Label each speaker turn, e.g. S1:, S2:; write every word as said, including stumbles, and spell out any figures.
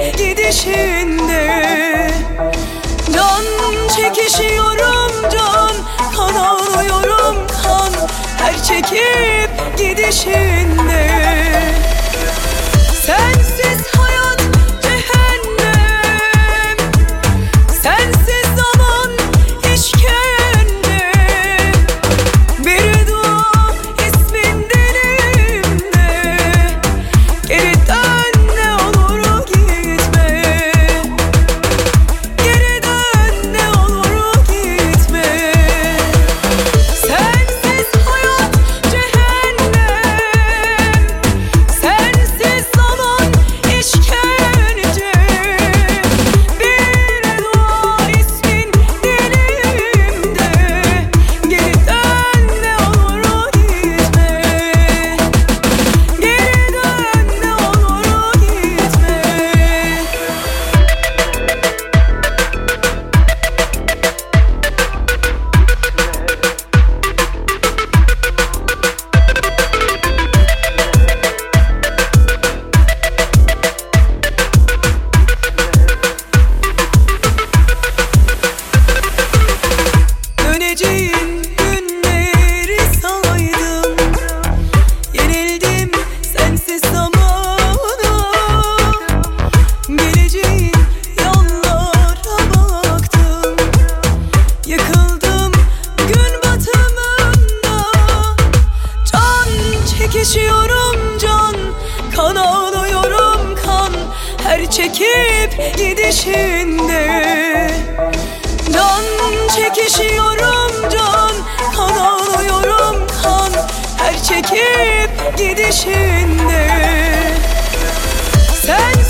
S1: gidişinde. Can çekişiyorum can, kan ağlıyorum kan, her çekip gidişinde. Sensiz hayat cehennem, sensiz zaman işkence. Bir dua ismin dilimde, geri dön ne olur gitme. Geri dön ne olur gitme. Sensiz hayat cehennem, sensiz zaman işkence. Bir dua ismin dilimde, geri dön ne olur gitme. Geri dön ne olur gitme. Döneceğin günleri saydım, yenildim sensiz zamana. Geleceğin yollara baktım, yıkıldım gün batımında. Can çekişiyorum can, kan ağlıyorum kan, her çekip gidişinde. Can çekişiyorum can, kan ağlıyorum kan, her çekip gidişinde. Sen